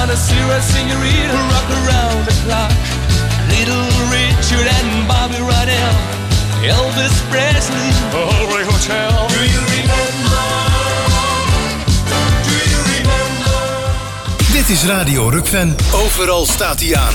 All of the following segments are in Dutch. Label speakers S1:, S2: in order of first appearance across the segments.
S1: connoisseur, senorita, rock around the clock. Little Richard and Bobby Rydell, Elvis Presley, Hollywood Hotel. Do you remember? Do you remember?
S2: Dit is Radio Rukven. Overal staat hij aan.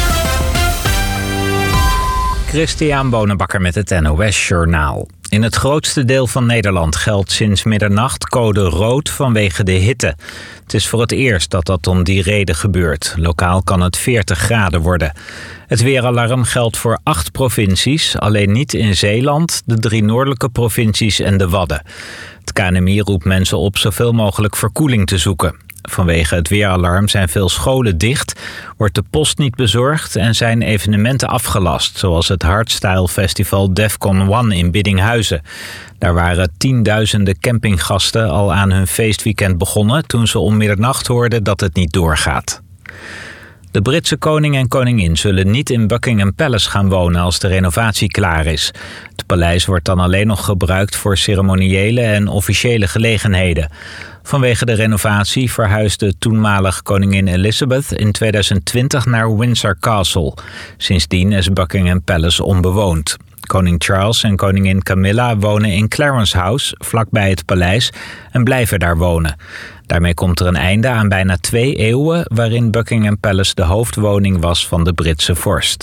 S3: Christian Bonenbakker met het NOS Journaal. In het grootste deel van Nederland geldt sinds middernacht code rood vanwege de hitte. Het is voor het eerst dat dat om die reden gebeurt. Lokaal kan het 40 graden worden. Het weeralarm geldt voor 8 provincies, alleen niet in Zeeland, de 3 noordelijke provincies en de Wadden. Het KNMI roept mensen op zoveel mogelijk verkoeling te zoeken. Vanwege het weeralarm zijn veel scholen dicht, wordt de post niet bezorgd en zijn evenementen afgelast, zoals het Hardstyle Festival Defcon 1 in Biddinghuizen. Daar waren tienduizenden campinggasten al aan hun feestweekend begonnen toen ze om middernacht hoorden dat het niet doorgaat. De Britse koning en koningin zullen niet in Buckingham Palace gaan wonen als de renovatie klaar is. Het paleis wordt dan alleen nog gebruikt voor ceremoniële en officiële gelegenheden. Vanwege de renovatie verhuisde toenmalig koningin Elizabeth in 2020 naar Windsor Castle. Sindsdien is Buckingham Palace onbewoond. Koning Charles en koningin Camilla wonen in Clarence House, vlakbij het paleis, en blijven daar wonen. Daarmee komt er een einde aan bijna 2 eeuwen waarin Buckingham Palace de hoofdwoning was van de Britse vorst.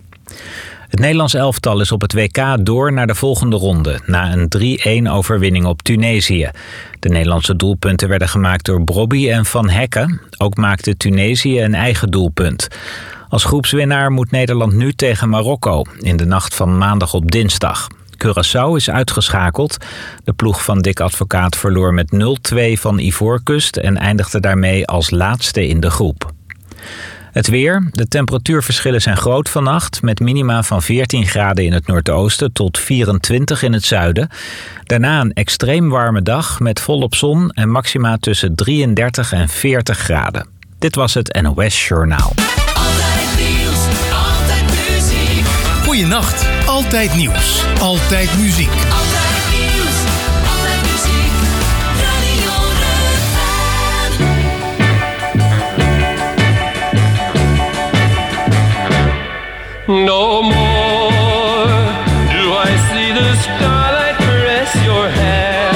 S3: Het Nederlands elftal is op het WK door naar de volgende ronde, na een 3-1 overwinning op Tunesië. De Nederlandse doelpunten werden gemaakt door Brobby en Van Hekken. Ook maakte Tunesië een eigen doelpunt. Als groepswinnaar moet Nederland nu tegen Marokko, in de nacht van maandag op dinsdag. Curaçao is uitgeschakeld. De ploeg van Dick Advocaat verloor met 0-2 van Ivoorkust en eindigde daarmee als laatste in de groep. Het weer. De temperatuurverschillen zijn groot vannacht, met minima van 14 graden in het noordoosten tot 24 in het zuiden. Daarna een extreem warme dag met volop zon en maxima tussen 33 en 40 graden. Dit was het NOS Journaal.
S4: Altijd nieuws, altijd muziek.
S2: Goeienacht. Altijd nieuws. Altijd muziek.
S4: Altijd nieuws, altijd muziek. Radio Rukven.
S1: No more do I see the starlight caress your hair.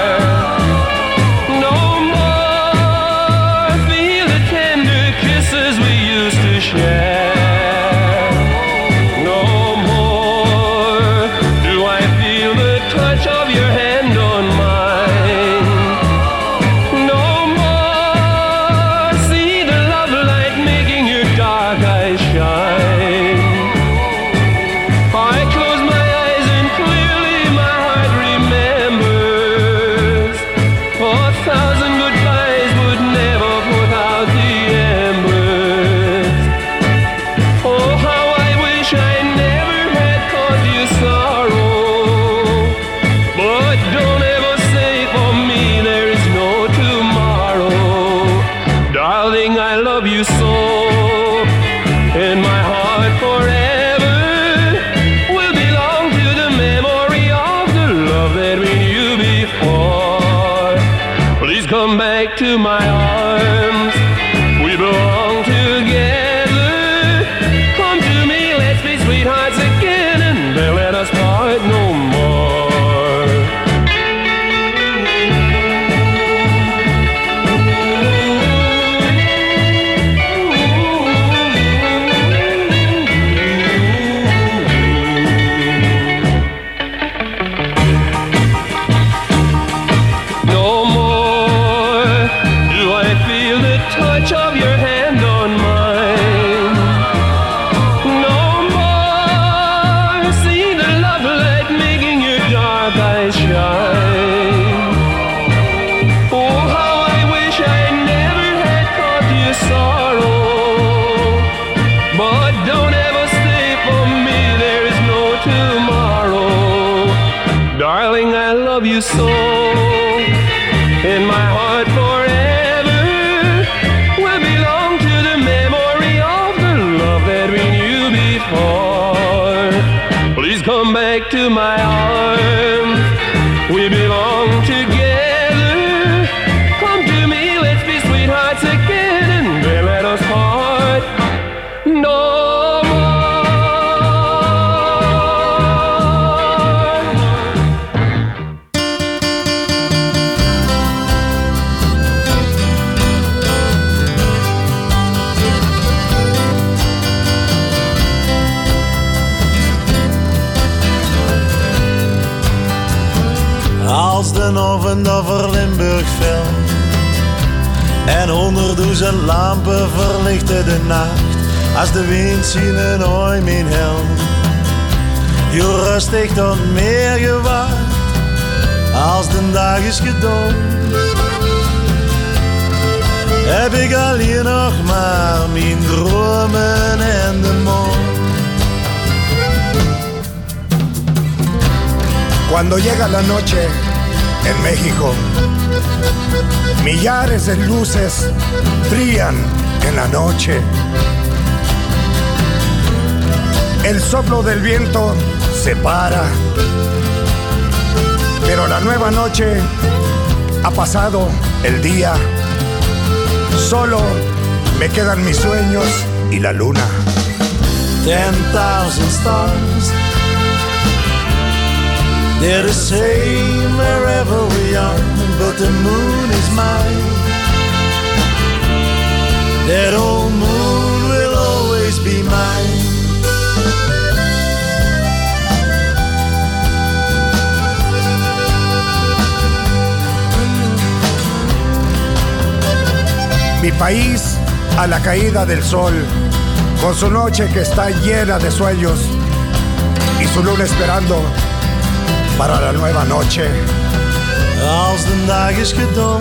S1: No more feel the tender kisses we used to share. No more do I feel the touch of your hand on mine. No more see the love light making your dark eyes shine. To my arms, we belong together. Come to me, let's be sweethearts again, and then let us part no more. You so in my heart forever will belong to the memory of the love that we knew before. Please come back to my arms. We belong together. Come to me, let's be sweethearts again, and then let
S5: avond over Limburgveld. En 100.000 lampen verlichten de nacht, als de wind zien een hooi mijn held. Je rustig tot meer gewacht, als de dag is gedaan. Heb ik alleen nog maar mijn dromen en de maan.
S6: Cuando llega la noche en México, millares de luces brillan en la noche. El soplo del viento se para, pero la nueva noche ha pasado el día. Solo me quedan mis sueños y la luna.
S5: 10,000 stars, they're the same wherever we are, but the moon is mine. That old moon will always be mine.
S6: Mi país a la caída del sol, con su noche que está llena de sueños y su luna esperando para la nueva noche.
S5: Als de dag is gedaan,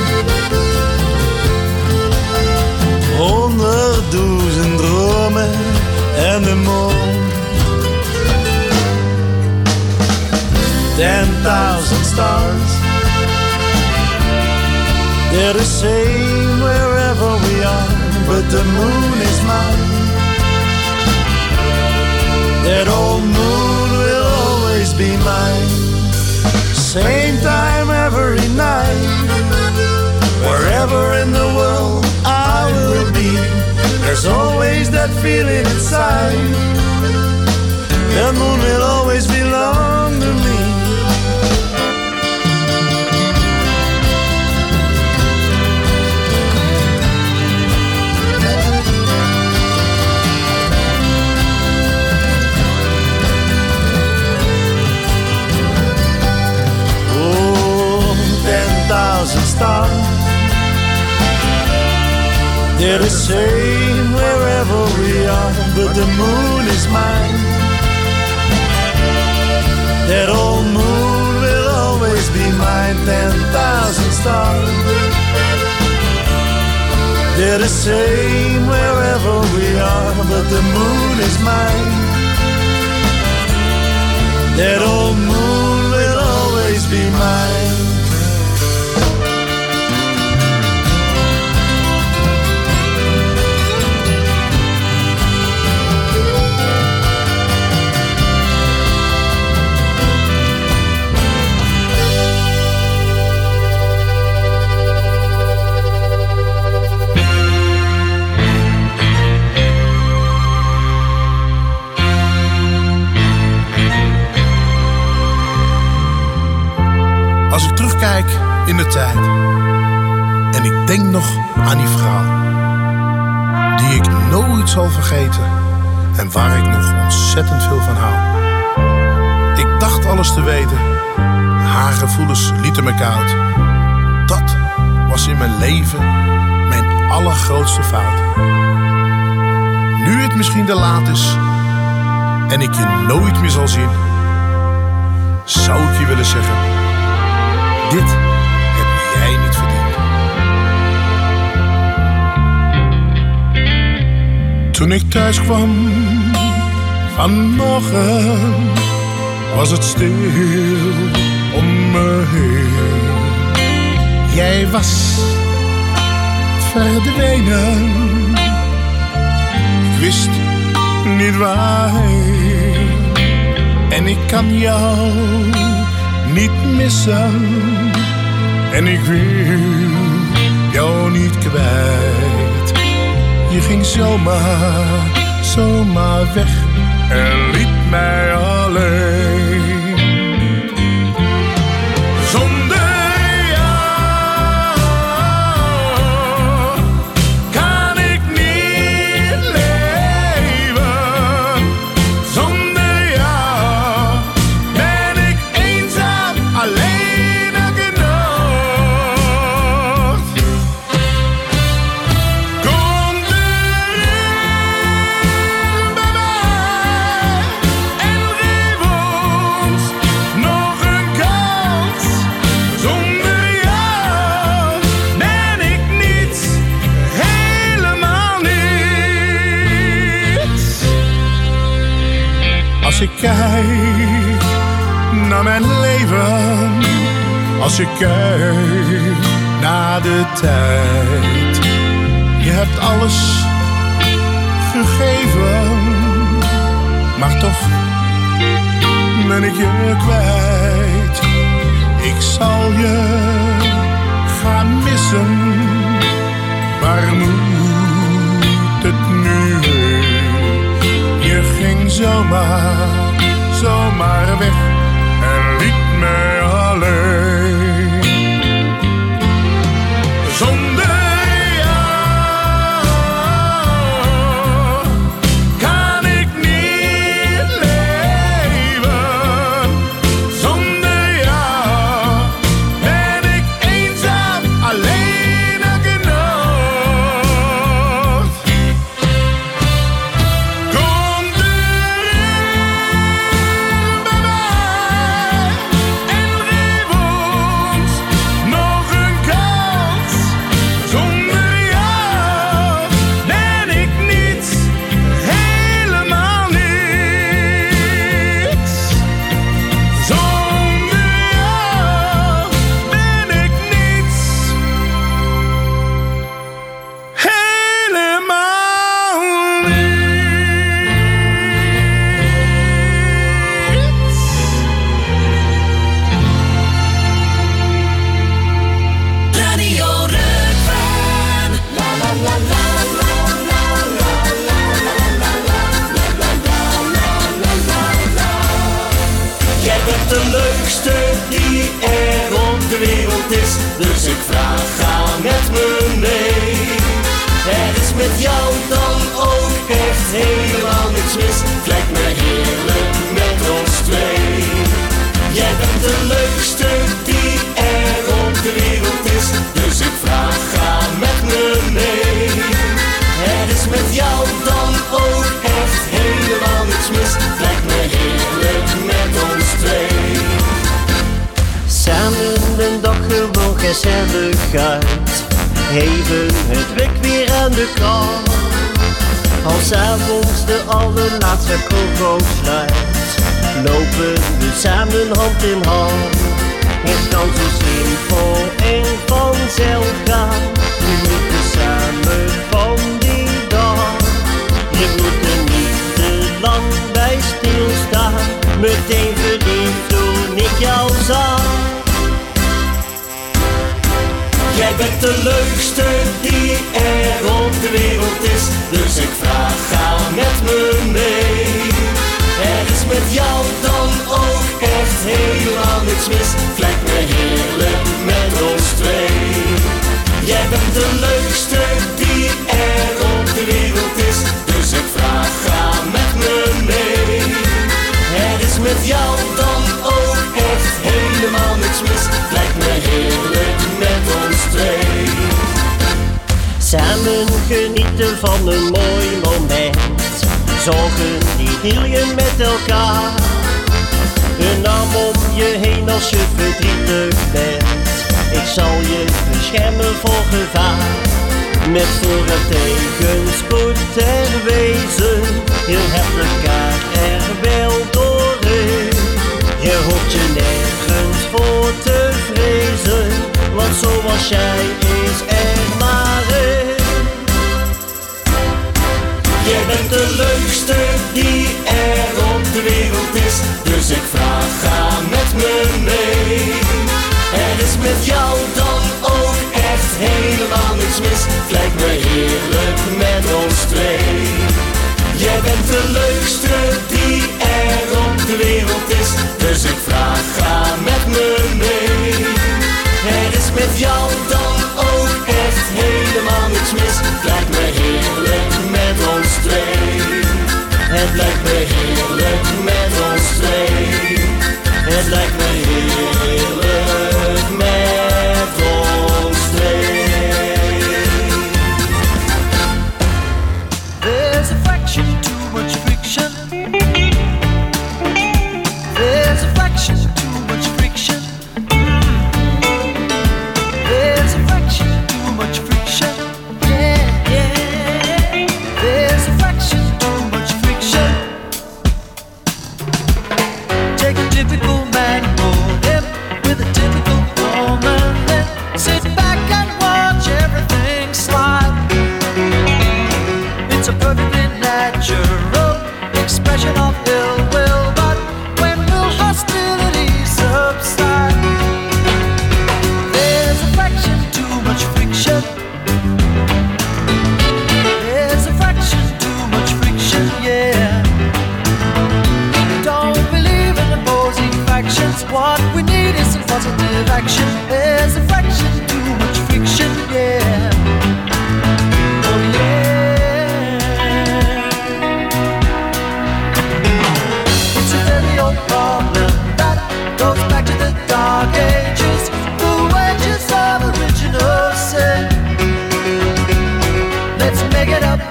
S5: 100.000 dromen en de maan. 10,000 stars, they're the same wherever we are, but the moon is mine. That old moon will always be mine. Same time every night, wherever in the world I will be, there's always that feeling inside. The moon will always belong to me. Stars, they're the same wherever we are, but the moon is mine. That old moon will always be mine. 10,000 stars, they're the same wherever we are, but the moon is mine. That old moon will always be mine.
S7: Als ik terugkijk in de tijd en ik denk nog aan die vrouw die ik nooit zal vergeten en waar ik nog ontzettend veel van hou. Ik dacht alles te weten, haar gevoelens lieten me koud. Dat was in mijn leven mijn allergrootste fout. Nu het misschien te laat is en ik je nooit meer zal zien, zou ik je willen zeggen: dit heb jij niet verdiend. Toen ik thuis kwam vanmorgen, was het stil om me heen. Jij was verdwenen, ik wist niet waarheen. En ik kan jou niet missen en ik wil jou niet kwijt. Je ging zomaar weg en liet mij alleen. Zonder jou kan ik niet leven. Zonder jou ben ik eenzaam, alleen elke nacht. kijkt naar mijn leven, als je kijkt naar de tijd. Je hebt alles gegeven, maar toch ben ik je kwijt. Ik zal je gaan missen, waar moet het nu heen? Je ging zomaar weg en liet mij alleen. Zonder
S8: dus ik vraag, ga met me mee. Er is met jou dan ook echt helemaal niks mis. Het lijkt me heerlijk met ons twee. Jij bent de leukste die er op de wereld is, dus ik vraag, ga met me mee. Er is met jou dan ook echt helemaal niks mis. Het lijkt me heerlijk met ons twee.
S9: Samen een dag gewoon gezellig uit, even het werk weer aan de kant. Als avonds de allerlaatste kogel sluit, lopen we samen hand in hand. Het kan zo simpel en vanzelf gaan, we moeten samen van die dag. Je moet er niet te lang bij stilstaan, meteen verliefd toen ik jou zag.
S8: Jij bent de leukste die er op de wereld is, dus ik vraag, ga met me mee. Er is met jou dan ook echt helemaal niks mis. Het lijkt me heerlijk met ons twee. Jij bent de leukste die er op de wereld is, dus ik vraag, ga met me mee. Er is met jou dan ook echt helemaal niks mis. Het lijkt me heerlijk met ons twee.
S9: Samen genieten van een mooi moment, zorgen die deel je met elkaar. Een arm om je heen als je verdrietig bent, ik zal je beschermen voor gevaar. Met voor- en tegenspoed ter wezen, je hebt elkaar er wel doorheen. Je hoeft je nergens voor te vrezen, want zoals jij is er maar één.
S8: Jij bent de leukste die er op de wereld is, dus ik vraag, ga met me mee. Er is met jou dan ook echt helemaal niks mis. Het lijkt me heerlijk met ons twee. Jij bent de leukste die er op de wereld is, dus ik vraag, ga met me mee. Er is met jou dan ook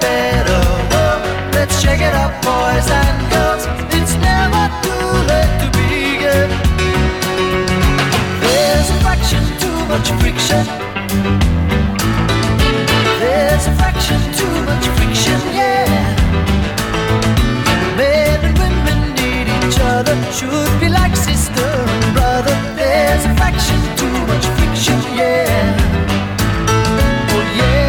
S10: better world. Let's shake it up, boys and girls. It's never too late to begin. There's a fraction too much friction. There's a fraction too much friction, yeah. Men and women need each other. Should be like sister and brother. There's a fraction too much friction, yeah. Oh yeah.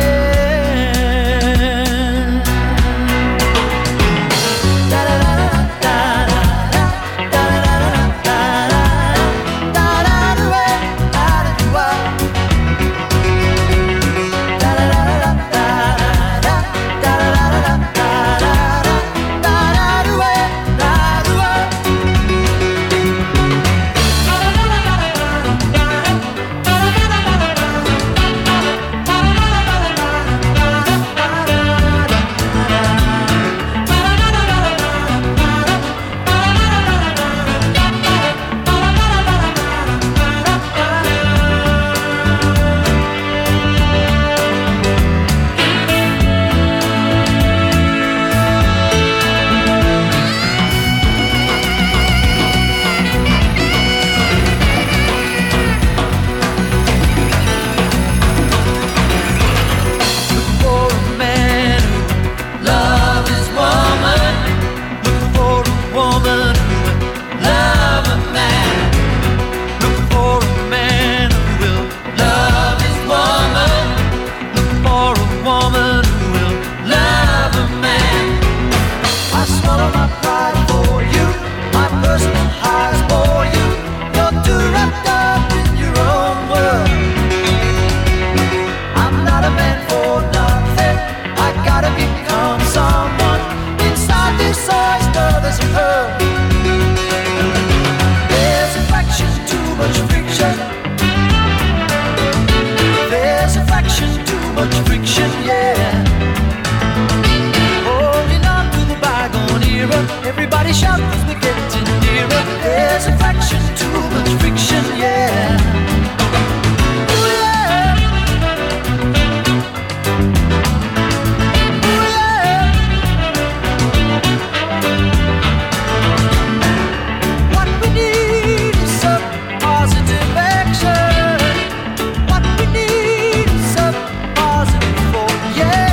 S10: Everybody shout 'cause we're getting nearer. There's a fraction too much friction, yeah. Ooh, yeah. Ooh, yeah. What we need is some positive action. What we need is some positive force, yeah.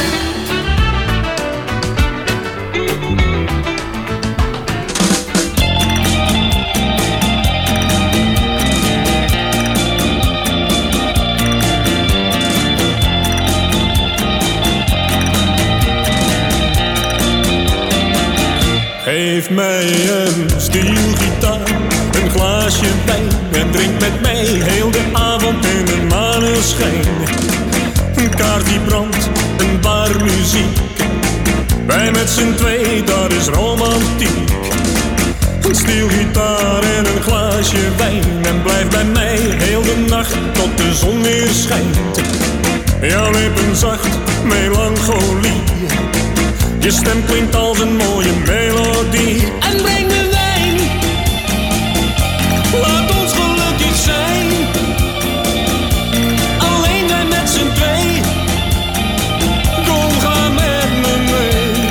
S11: Geef mij een stielgitaar, een glaasje wijn en drink met mij heel de avond in de maneschijn. Een kaart die brandt, een bar muziek, wij met z'n twee, dat is romantiek. Een stielgitaar en een glaasje wijn en blijf bij mij heel de nacht tot de zon weer schijnt. Jouw lippen zacht, melancholie, je stem klinkt als een mooie melodie. En breng me wijn, laat ons gelukkig zijn. Alleen wij met z'n twee, kom ga met me mee.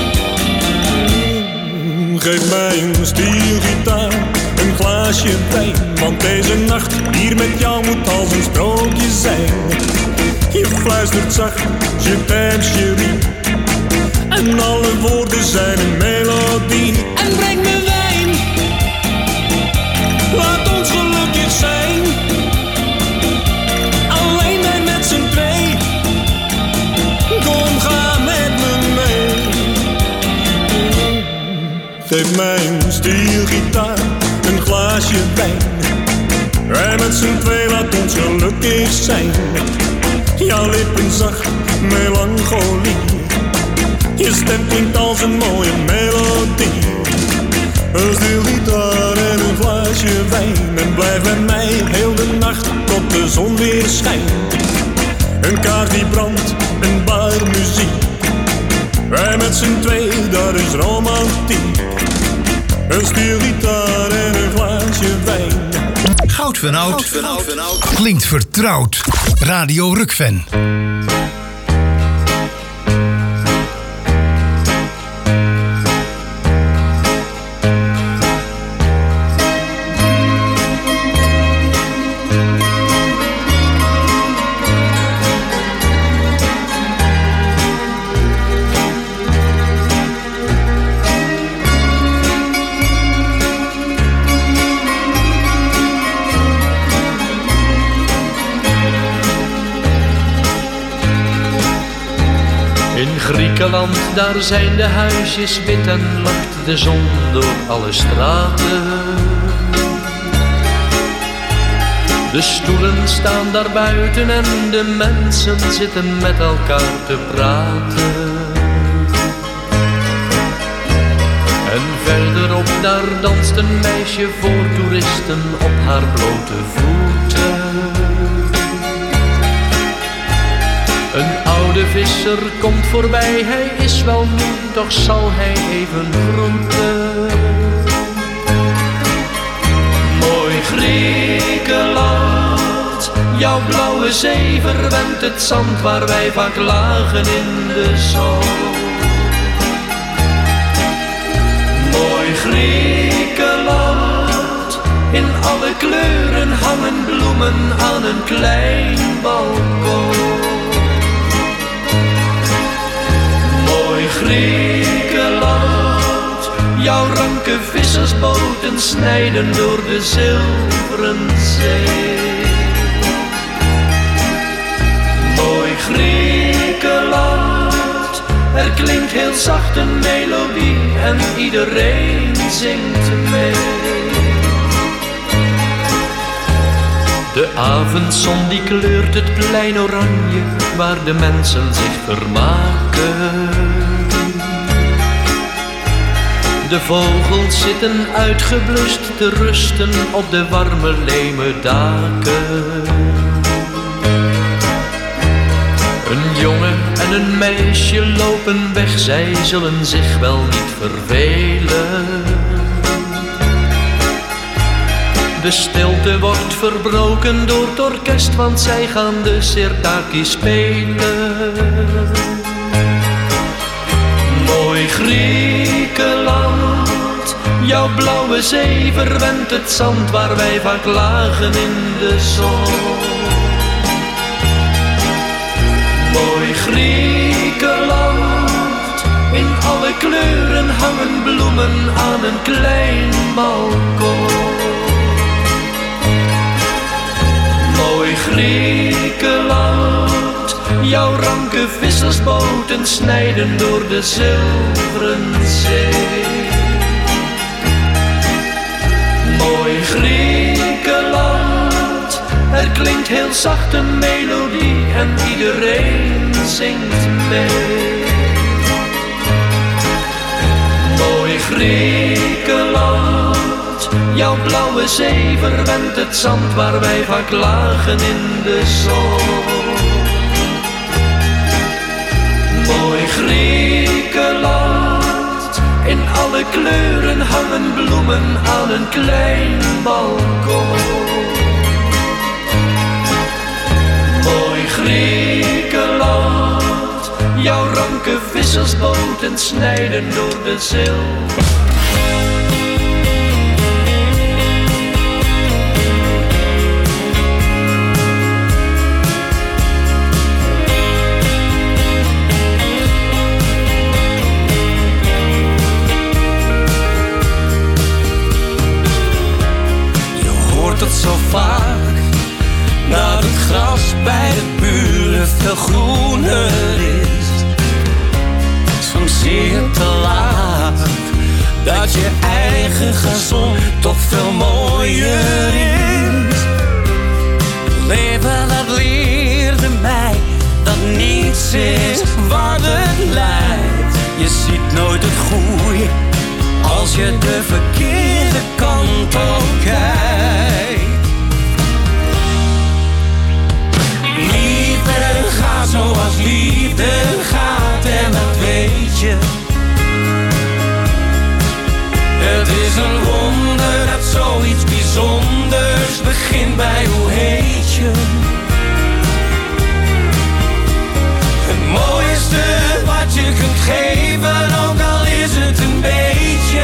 S11: Geef mij een stielgitaar, een glaasje wijn, want deze nacht hier met jou moet als een sprookje zijn. Je fluistert zacht, je t'aime chérie, en alle woorden zijn een melodie. En breng me wijn, laat ons gelukkig zijn. Alleen wij met z'n twee, kom ga met me mee. Geef mij een stielgitaar, een glaasje wijn, wij met z'n twee, laat ons gelukkig zijn. Jouw lippen zacht, melancholie, je stem klinkt als een mooie melodie. Een stielgitaar en een glaasje wijn en blijf bij mij heel de nacht tot de zon weer schijnt. Een kaart die brandt, een bar muziek, wij met z'n twee, dat is romantiek. Een stielgitaar en een glaasje wijn.
S2: Goud van Oud klinkt vertrouwd. Radio Rukven.
S12: In Griekenland, daar zijn de huisjes wit en lacht de zon door alle straten. De stoelen staan daar buiten en de mensen zitten met elkaar te praten. En verderop daar danst een meisje voor toeristen op haar blote voeten. Een oude visser komt voorbij, hij is wel moe, toch zal hij even groeten. Mooi Griekenland, jouw blauwe zee verwent het zand waar wij vaak lagen in de zon. Mooi Griekenland, in alle kleuren hangen bloemen aan een klein balkon. Mooi Griekenland, jouw ranke vissersboten snijden door de zilveren zee. Mooi Griekenland, er klinkt heel zacht een melodie en iedereen zingt mee. De avondzon die kleurt het plein oranje waar de mensen zich vermaken. De vogels zitten uitgeblust te rusten op de warme leme daken. Een jongen en een meisje lopen weg, zij zullen zich wel niet vervelen. De stilte wordt verbroken door het orkest, want zij gaan de sirtaki spelen. Mooi Griekenland, jouw blauwe zee verwent het zand waar wij vaak lagen in de zon. Mooi Griekenland, in alle kleuren hangen bloemen aan een klein balkon. Mooi Griekenland, jouw ranke vissersboten snijden door de zilveren zee. Mooi Griekenland, er klinkt heel zacht een melodie en iedereen zingt mee. Mooi Griekenland, jouw blauwe zee verwent het zand waar wij vaak lagen in de zon. Mooi Griekenland, in alle kleuren hangen bloemen aan een klein balkon. Mooi Griekenland, jouw ranke vissersboten snijden door de zilver.
S8: Het zo vaak dat het gras bij de buren veel groener is. Soms zie je te laat dat je eigen gazon toch veel mooier is. Leven dat leerde mij dat niets is wat het lijkt. Je ziet nooit het goede als je de verkeerde kant op kijkt. Liefde gaat zoals liefde gaat en dat weet je. Het is een wonder dat zoiets bijzonders begint bij hoe heet je. Het mooiste wat je kunt geven, ook al is het een beetje.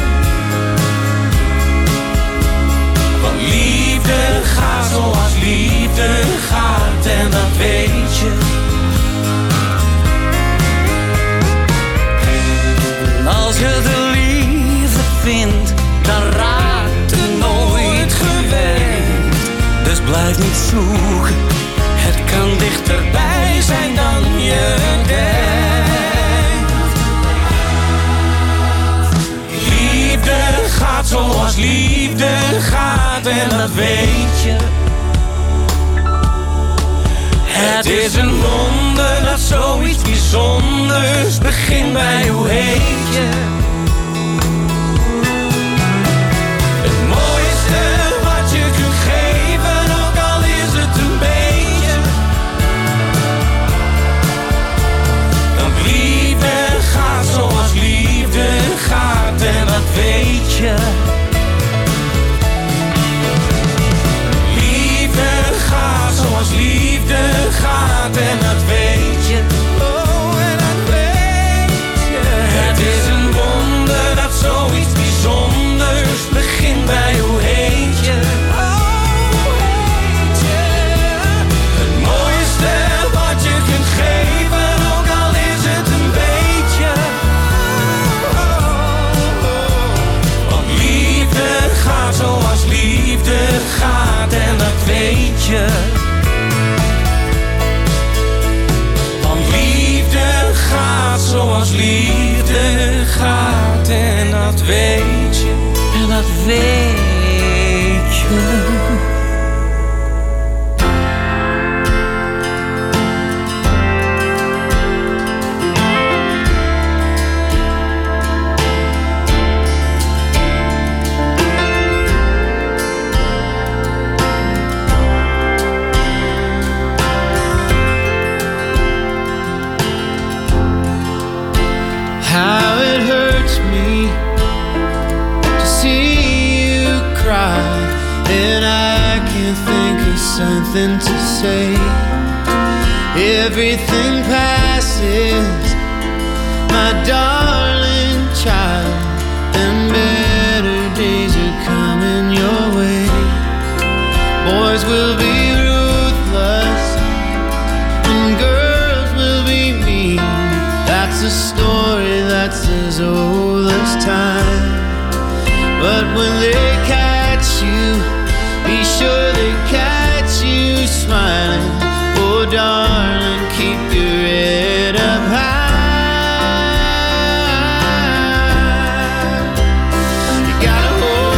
S8: Want liefde gaat zoals liefde gaat en dat weet je. En als je de liefde vindt, dan raakt het nooit gewend. Dus blijf niet zoeken, het kan dichterbij zijn dan je denkt.
S1: zoals liefde gaat en dat weet je. Het is een wonder dat zoiets bijzonders begint bij hoe heet je. Het mooiste wat je kunt geven, ook al is het een beetje. Want liefde gaat zoals liefde gaat en dat weet je. Zoals liefde gaat en dat weet je. Oh, en dat weet je. Het is een wonder dat zoiets bijzonders begint bij hoe heet je. Oh, hoe heet je. Het mooiste wat je kunt geven, ook al is het een beetje. Oh, oh, oh. Want liefde gaat zoals liefde gaat en dat weet je. Zoals liefde gaat en dat weet je, en dat weet je.
S13: How it hurts me to see you cry, and I can't think of something to say. Everything passes, my darling child, and better days are coming your way. Boys will be ruthless, and girls will be mean. That's a story that's as old as time. But when they catch you, be sure they catch you smiling. Oh darling, keep your head up high. You gotta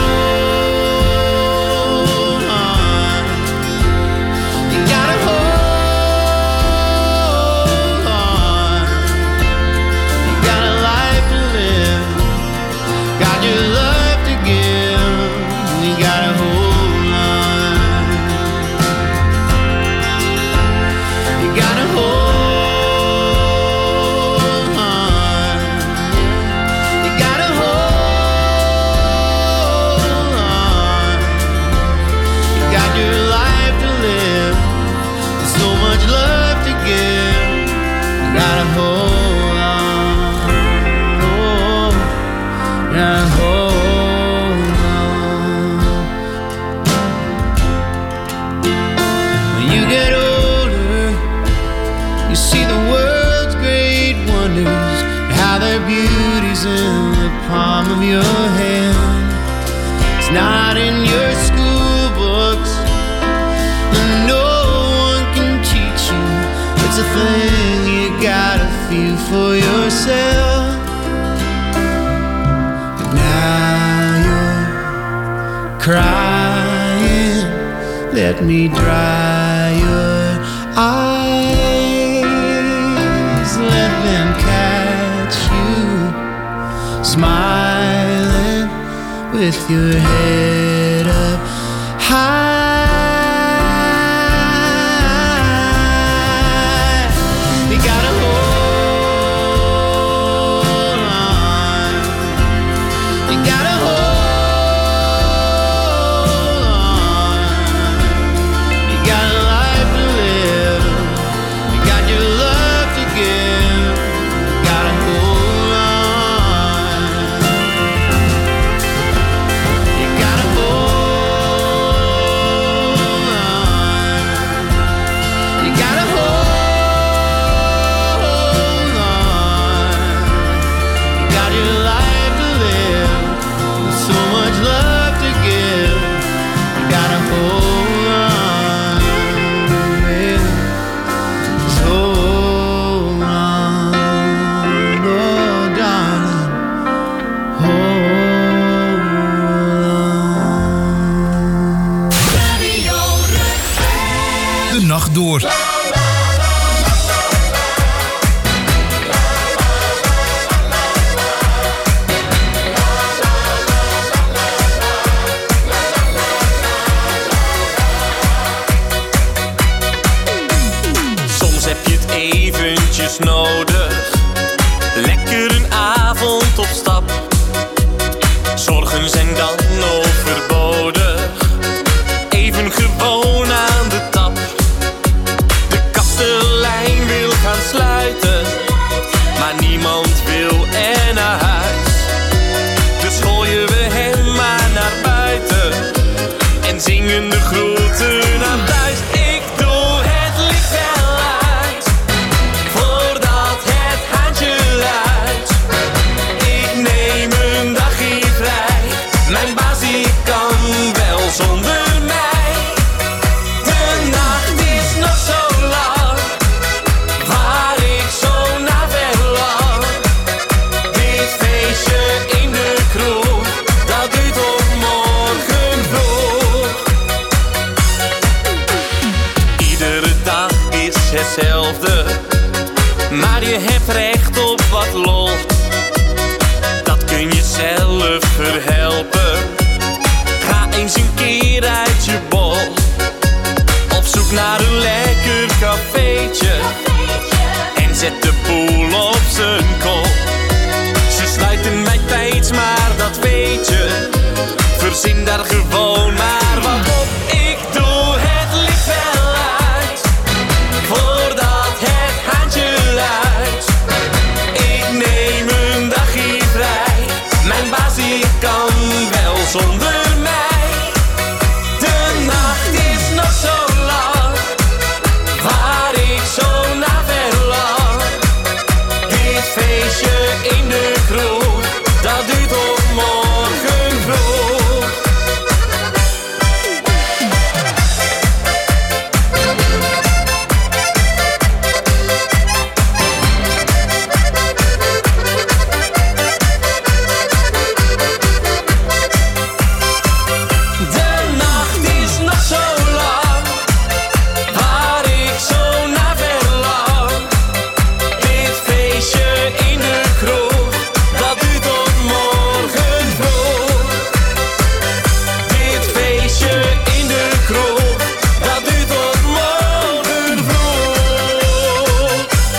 S13: hold on. You gotta hold on. You got a life to live, got your love to give. You gotta hold on. You gotta hold on. You gotta hold on. You got your life to live, there's so much love to give. You gotta hold on. Oh, gotta hold on. When you get older, you see the world's great wonders, how their beauty's in the palm of your hand. It's not in your school books, and no one can teach you. It's a thing you gotta feel for yourself. But now you're crying, let me dry your eyes, let them catch you smiling with your head up high. You gotta hold on. You gotta hold on. You got a life to live, you got your love to give. You gotta hold on. You gotta
S1: muntjes nodig. Lekker een avond op stap. Zorgen zijn dan overbodig. Even gewoon aan de tap. De kastelein wil gaan sluiten, maar niemand wil er naar huis. Dus gooien we hem maar naar buiten en zingen de groeten aan thuis. Ik doe het licht wel uit, voordat het haantje luidt. Ik neem een dagje vrij, mijn baas die kan wel zonder mij. De nacht is nog zo lang, waar ik zo naar verlang. Dit feestje in de kroeg, dat duurt tot morgen vroeg. Iedere dag is hetzelfde, maar je hebt recht op wat lol. Dat kun je zelf verhelpen. Ga eens een keer uit je bol, op zoek naar een lekker cafeetje, en zet de boel op zijn kop. Ze sluiten bij tijds, maar dat weet je. Verzin daar gewoon maar wat op. Ik doe het licht wel uit, voordat het haantje luidt. Ik neem een dagje vrij, mijn baas die kan wel zonder mij. De nacht is nog zo lang, waar ik zo naar verlang. Dit feestje in de kroeg, dat duurt tot morgen vroeg. De nacht is nog zo lang, waar ik zo naar verlang. Dit feestje in de kroeg, dat duurt tot morgen vroeg. Dit feestje in de kroeg, dat duurt tot morgen vroeg.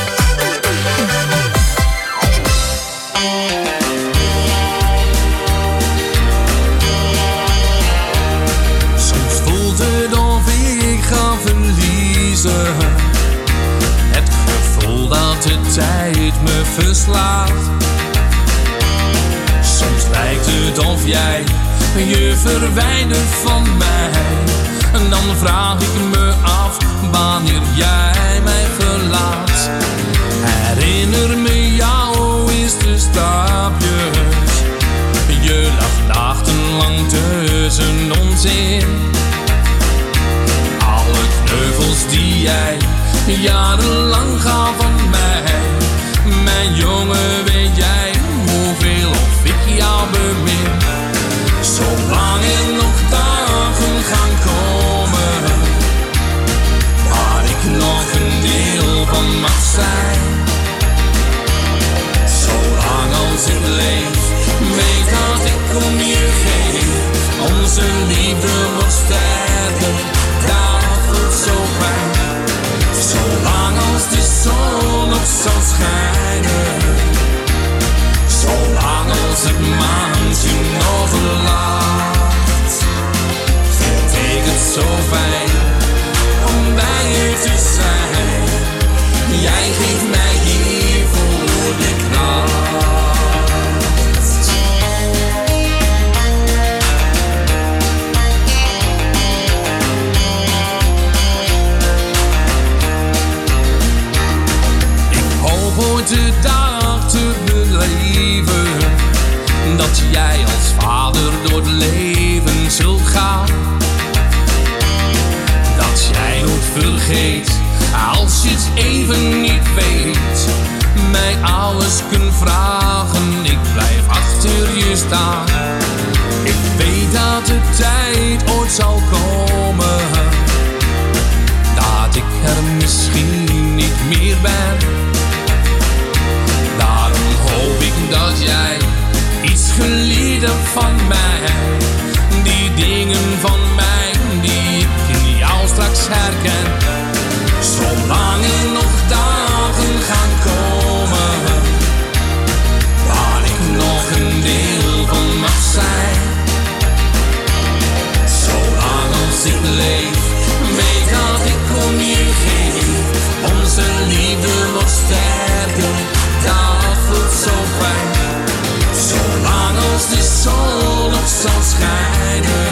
S14: Soms voelt het of ik ga verliezen. Het gevoel dat de tijd me verslaat. Soms lijkt het of jij je verwijdert van mij. En dan vraag ik me af wanneer jij mij verlaat. Herinner me jouw eerste stapjes. Je lag nachtenlang tussen ons in. Alle kneuvels die jij jarenlang gaf van mij. Mijn jongen, weet jij hoeveel of ik jou bemin? Zolang er nog dagen gaan komen, waar ik nog een deel van mag zijn. Zolang als ik leef, weet dat ik om je geef. Onze liefde wordt sterker, dat voelt zo fijn. Zolang als de zon nog zal schijnen, zolang als het maandje nog laat, vind ik het zo fijn om bij je te zijn. Jij geeft mij hiervoor de kracht. Ooit de dag te beleven dat jij als vader door het leven zult gaan. Dat jij nooit vergeet als je het even niet weet. Mij alles kunt vragen, ik blijf achter je staan. Ik weet dat de tijd ooit zal komen, dat ik er misschien niet meer ben. Daarom hoop ik dat jij iets geleerd hebt van mij. Die dingen van mij die ik in jou straks herken. Zolang er nog dagen gaan komen waar ik nog een deel van mag zijn. Zolang als ik leef, weet dat ik om je geef. Onze liefde wordt sterker, dat voelt zo fijn. Zolang als de zon nog zal schijnen,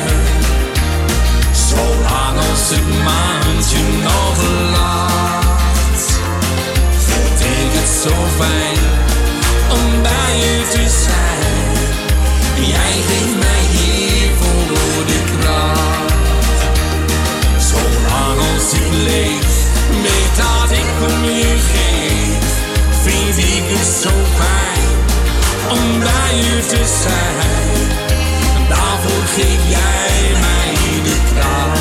S14: zolang als het maandje nog laat, vind ik het zo fijn om bij je te zijn. Jij geeft mij hiervoor de kracht. Zolang als ik leef, weet dat ik om je geef. Vind ik het zo fijn om bij je te zijn. Daarvoor geef jij mij de kracht.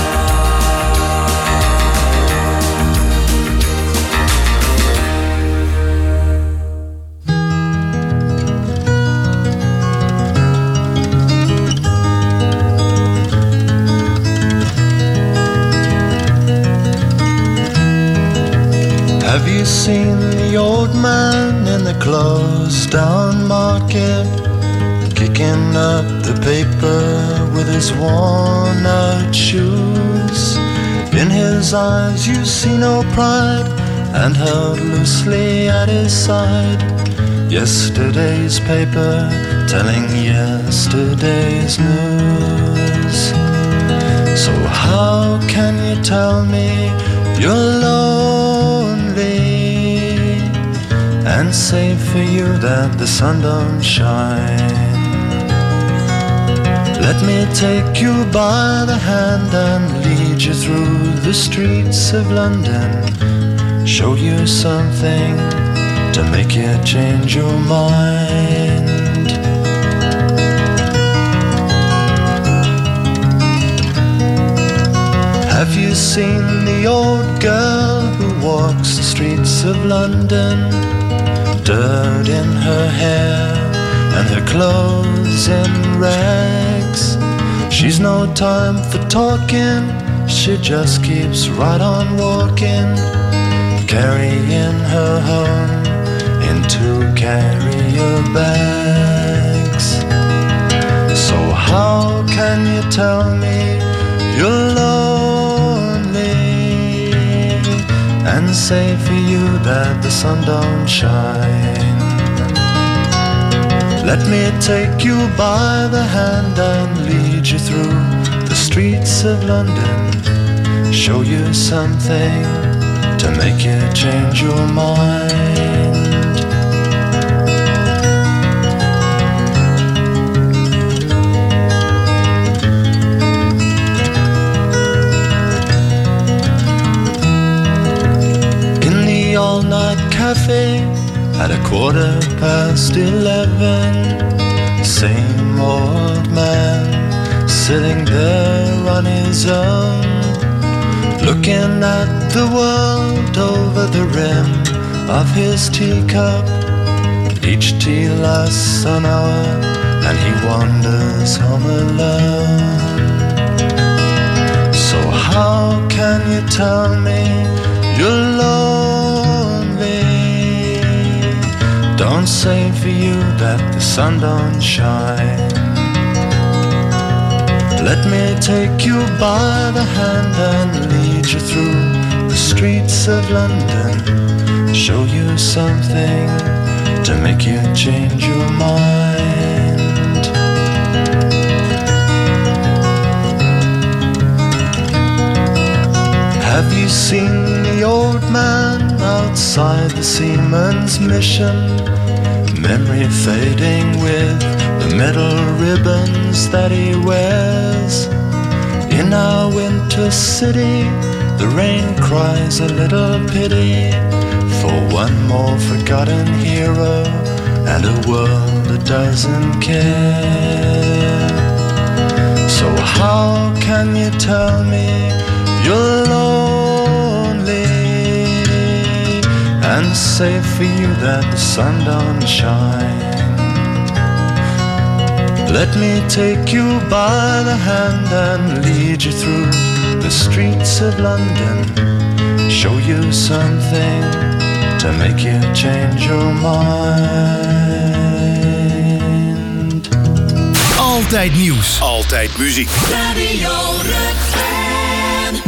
S5: Have you seen the old man in the closed down market, kicking up the paper with his worn out shoes? In his eyes you see no pride, and held loosely at his side, yesterday's paper telling yesterday's news. So how can you tell me you're lonely and say for you that the sun don't shine? Let me take you by the hand and lead you through the streets of London, show you something to make you change your mind. Have you seen the old girl who walks the streets of London? Dirt in her hair and her clothes in rags. She's no time for talking, she just keeps right on walking, carrying her home in 2 carrier bags. So how can you tell me you're lonely and say for you that the sun don't shine? Let me take you by the hand and lead you through the streets of London, show you something to make you change your mind. In the all-night cafe at 11:15, same old man sitting there on his own, looking at the world over the rim of his teacup. Each tea lasts an hour and he wanders home alone. So how can you tell me you're lonely? Don't say for you that the sun don't shine. Let me take you by the hand and lead you through the streets of London, show you something to make you change your mind. Have you seen the old man outside the Seaman's Mission? Memory fading with the metal ribbons that he wears. In our winter city, the rain cries a little pity for one more forgotten hero and a world that doesn't care. So how can you tell me you're lonely and say for you that the sun don't shine? Let me take you by the hand and lead you through the streets of London, show you something to make you change your mind.
S2: Altijd nieuws. Altijd muziek.
S4: Radio Ruggen.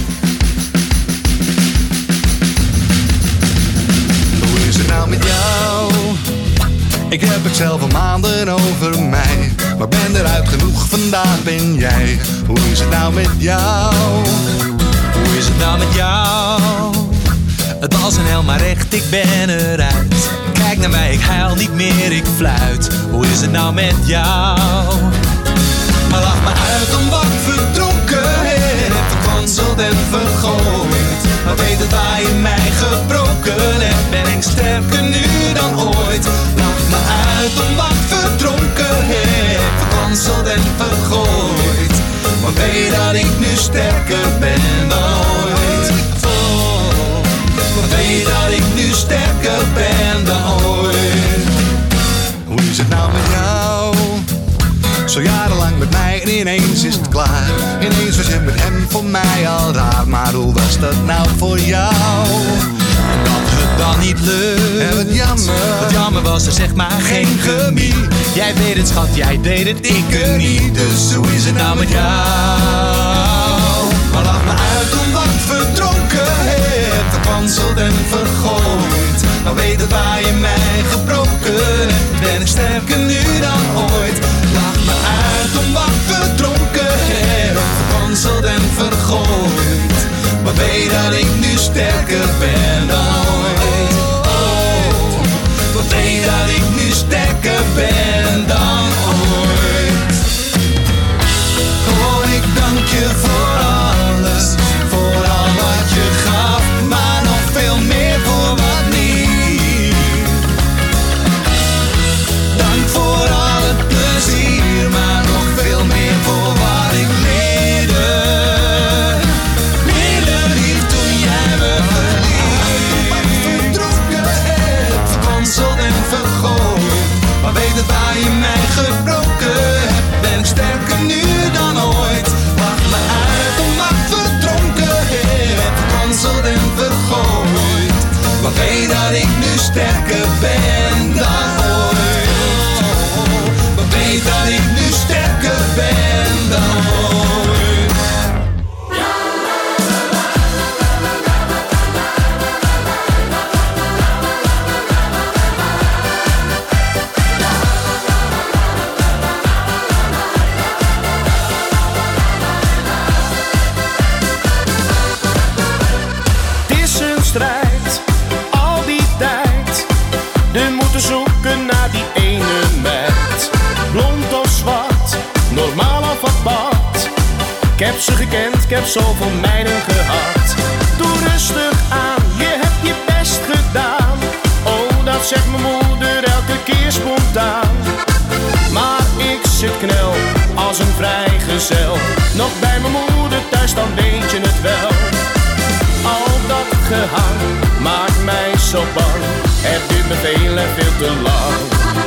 S15: Hoe is het nou met jou? Ik heb het zelf al maanden over mij, maar ben eruit genoeg, vandaag ben jij. Hoe is het nou met jou?
S16: Hoe is het nou met jou? Het was een hel, maar echt, ik ben eruit. Kijk naar mij, ik huil niet meer, ik fluit. Hoe is het nou met jou?
S15: Maar lach me uit om wat verdronken hebt, verkwanseld en vergooid. Maar weet het waar je mij gebroken hebt, ben ik sterker nu dan ooit. Lach me uit om wat verdronken hebt, verkwanseld en vergooid. Maar weet dat ik nu sterker ben dan ooit. Oh, maar weet dat ik nu sterker ben dan ooit. Hoe is het nou met jou? Zo jarenlang met mij en ineens is het klaar. Ineens was je met hem voor mij al raar. Maar hoe was dat nou voor jou?
S16: Dat het dan niet lukt.
S15: En wat jammer.
S16: Wat jammer was, er zeg maar geen chemie. Jij weet het schat, jij deed het, ik er niet.
S15: Dus hoe is het nou met jou? Maar lach me uit om wat verdronken hebt, verkwanseld en vergooid. Maar weet het waar je mij gebroken hebt, ben ik sterker nu dan ooit. Lach me uit om wat verdronken hebt, verkwanseld en vergooid. Maar weet dat ik nu sterker ben dan ooit. Oh, maar weet dat ik nu sterker ben dan ooit. Oh, ik dank je voor alles, voor al wat je gaf, maar nog veel meer voor wat niet. Dank voor al het plezier, maar nog veel meer voor wat ik leerde. Minder lief toen jij me verliet. Wat verdronken hebt, verkwanseld en vergooid. Maar weet het waar je mij gebroken hebt, ben ik sterker nu dan ooit. Lach me uit om wat verdronken hebt, verkwanseld en vergooid. Maar weet dat ik nu sterker ben dan ooit. Maar weet dat ik nu sterker ben dan ooit.
S17: Het is een strijd, al die tijd. We moeten zoeken naar die ene meid. Blond of zwart, normaal of apart. Ik heb ze gekend, ik heb zoveel meiden gehad. Doe rustig aan, je hebt je best gedaan. Oh, dat zegt mijn moeder elke keer spontaan. Maar ik zit knel als een vrijgezel. Nog bij mijn moeder thuis, dan weet je het wel. Al dat gehang maakt mij zo bang. Het duurt me veel en veel te lang.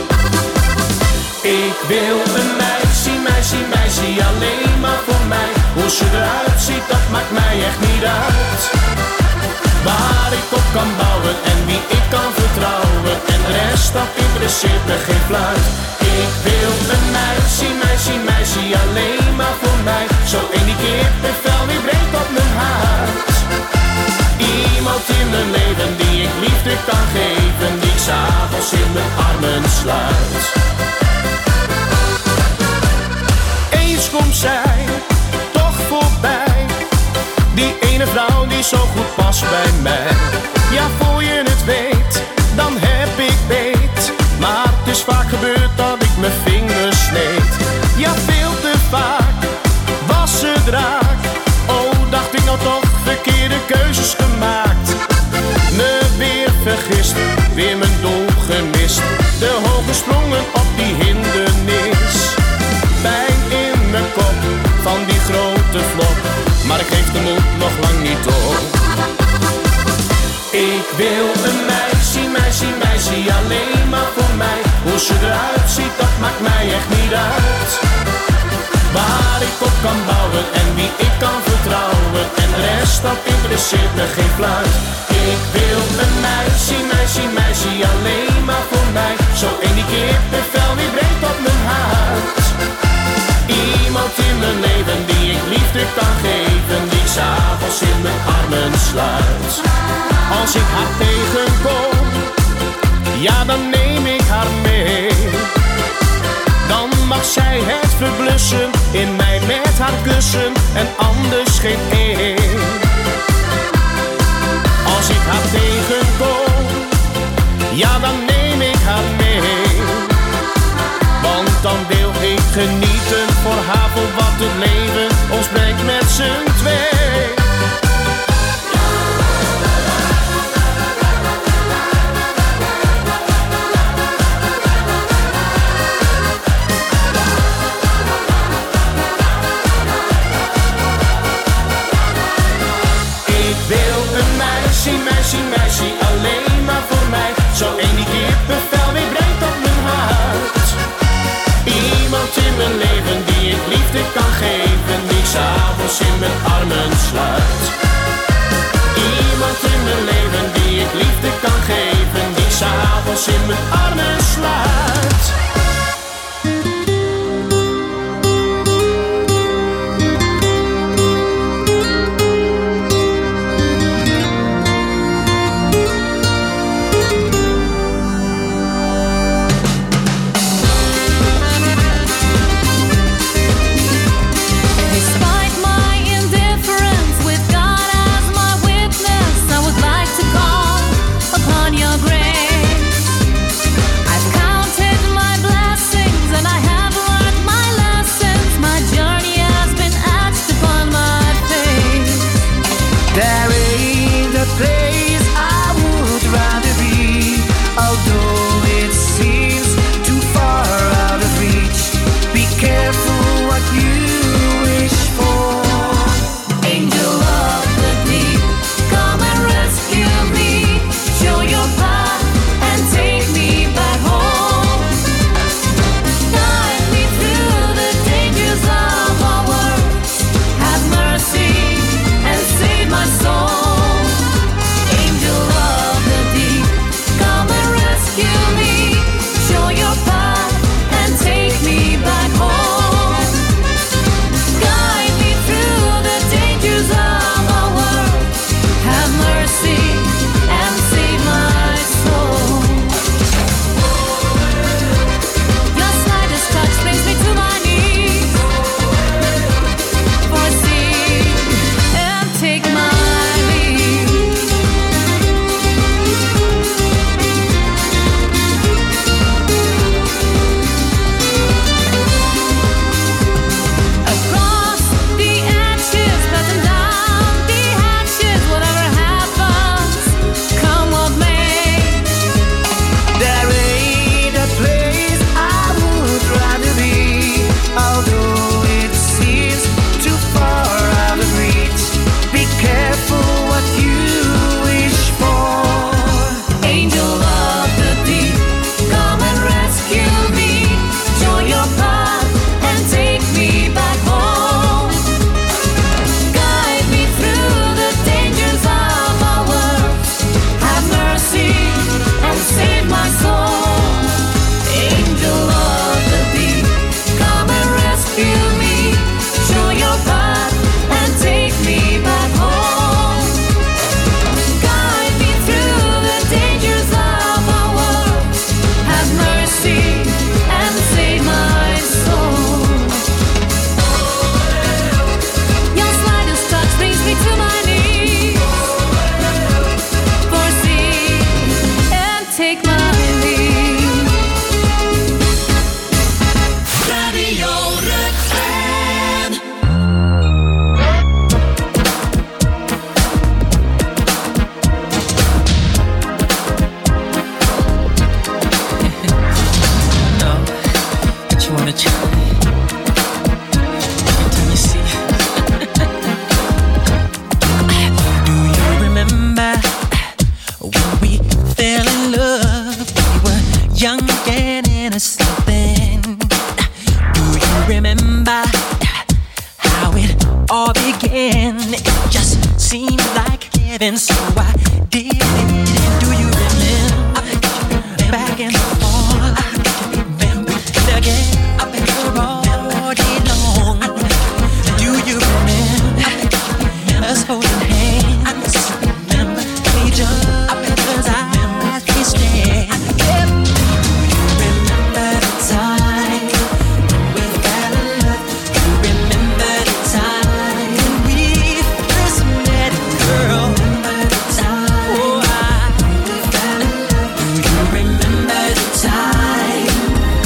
S17: Ik wil een meisje, meisje, meisje, alleen maar voor mij. Hoe ze eruit ziet, dat maakt mij echt niet uit. Waar ik op kan bouwen en wie ik kan vertrouwen. En de rest, dat interesseert me geen fluit. Ik wil een meisje, meisje, meisje, alleen maar voor mij. Zo één die keer de vel weer breekt op mijn huid. Iemand in mijn leven die ik liefde kan geven, die ik 's avonds in mijn armen sluit. Eens komt zij toch voorbij, die ene vrouw die zo goed past bij mij. Ja, voor je het weet, dan heb ik beet. Maar het is vaak gebeurd dat ik mijn vingers sneed. Ja, veel te vaak was ze draak. Oh, dacht ik nou toch verkeerde keuzes gemaakt. Me weer vergist, weer mijn doel gemist. De hoge sprongen op die hindernis. Pijn in mijn kop van die grote vlok. Maar ik geef de moed nog lang niet op. Ik wil een meisje, meisje, meisje, alleen maar voor mij. Hoe ze eruit ziet, dat maakt mij echt niet uit. Waar ik op kan bouwen en wie ik kan vertrouwen. trouwen en de rest dat interesseert me geen fluit. Ik wil een meisje, meisje, meisje, alleen maar voor mij. Zo één die kippenvel weer breekt op mijn huid. Iemand in mijn leven die ik liefde kan geven, die ik 's avonds in mijn armen sluit. Als ik haar tegenkom, ja dan neem ik haar mee. Dan mag zij het verblussen, in mij met haar kussen en anders geen één. Als ik haar tegenkom, ja dan neem ik haar mee. Want dan wil ik genieten voor haar, voor wat het leven ons brengt met z'n twee. Meisje, meisje, alleen maar voor mij. Zo één die kippenvel weer brengt op mijn huid. Iemand in mijn leven die ik liefde kan geven, die ik 's avonds in mijn armen sluit. Iemand in mijn leven die ik liefde kan geven, die ik 's avonds in mijn armen sluit.
S18: and so I did it. Do you remember back in the fall? Remember the game all day long. Do you remember us holding hands? Remember each other's eyes we stare. Remember the time we fell in love. Remember the time we first met, girl. Remember the time, oh, we fell in love. Do you remember the time?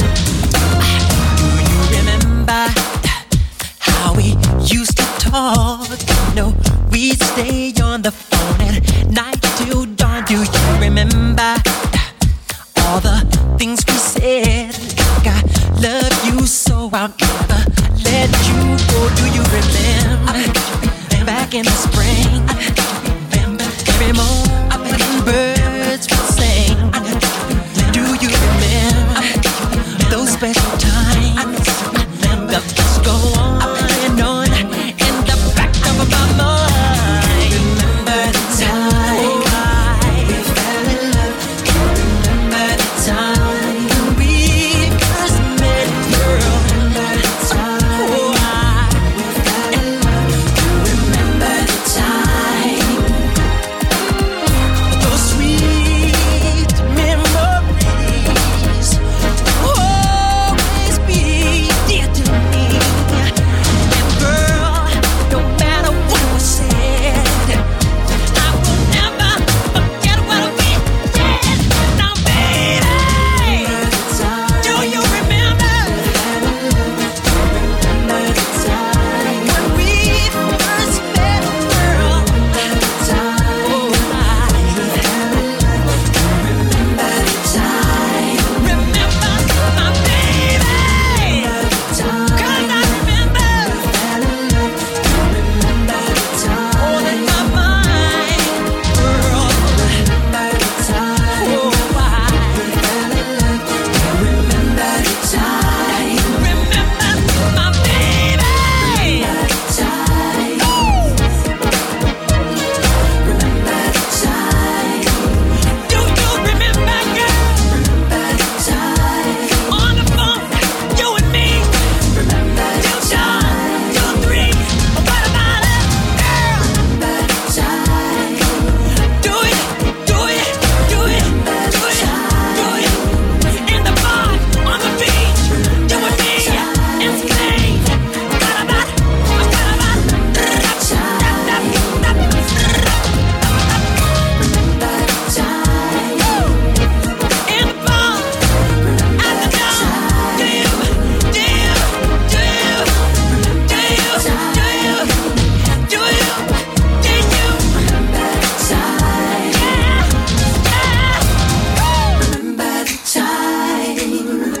S18: Do you remember how we used to talk? No, we'd stay on the phone at night till dawn. Do you remember all the things we said? Like I love you so I'll never let you go. Do you remember back in the spring? Every morning birds would sing. Do you remember those special times? The thoughts go on and on in the back of my mind. Remember the time we fell in love. Remember the time we first met, girl. Remember the time we fell in love. Remember the time. Those sweet memories always be dear to me. And girl, no matter what was said, I will never forget what we did. Now, baby, do you remember when we first met, girl? Remember the time. Remember my baby. 'Cause I remember all in my mind, girl. Remember the time. Oh, I remember the time. Remember my baby. Remember the time. Remember the time. Do you remember, girl? Remember the time. On the phone, you and me. Remember the time. 2, 3. What about it, girl? Remember the time. Do it, do it, do it, do it, do it. In the bar, on the beach, you and me in Spain. What about? In the bar, at the door. Do you? Do you? Do you? Do you? Do you? Do you? Did you? Remember the time. Yeah, yeah. Remember the time.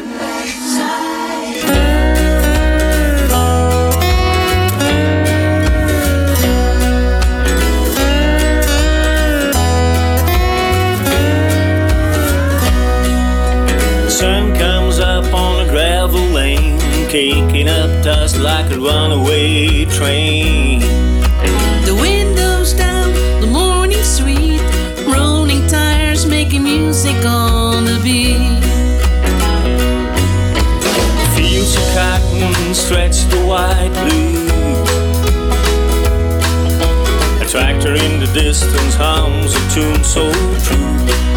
S8: The sun comes up on a gravel lane, kicking up dust like a runaway train.
S19: The windows down, the morning sweet, rolling tires making music on the beat.
S8: Fields of cotton stretch the white blue. A tractor in the distance hums a tune so true.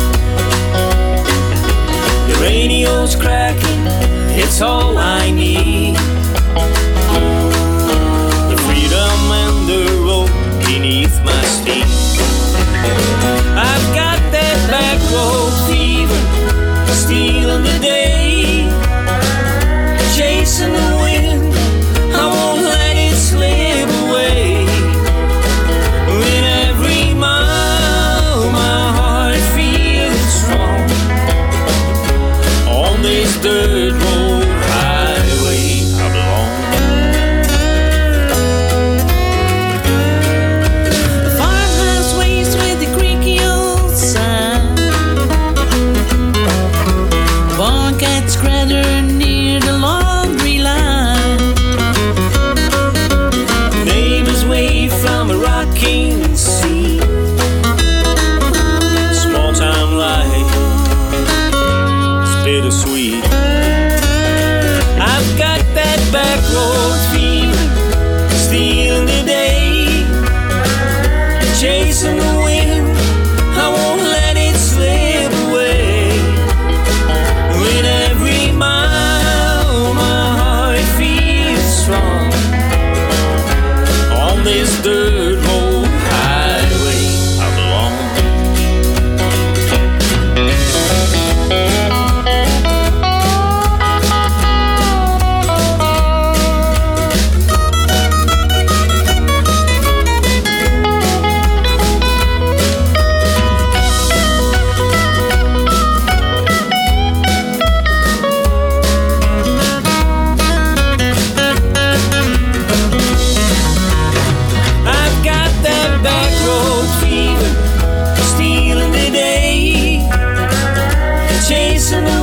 S8: The radio's cracking, it's all I need. The freedom and the road beneath my feet. I've got that back road fever, stealing the day, chasing the wind. I won't let it slip away. With every mile, my heart feels strong. On this dirt road highway I belong.
S19: The farmhouse waves with the creaky old sign. Barn cats gather near the laundry line.
S8: Neighbors wave from a rocking sea. bittersweet. I've got that back road fever, stealing the day, chasing the wind, I won't let it slip away. With every mile my heart feels strong on this dirt road highway I belong. Chasing the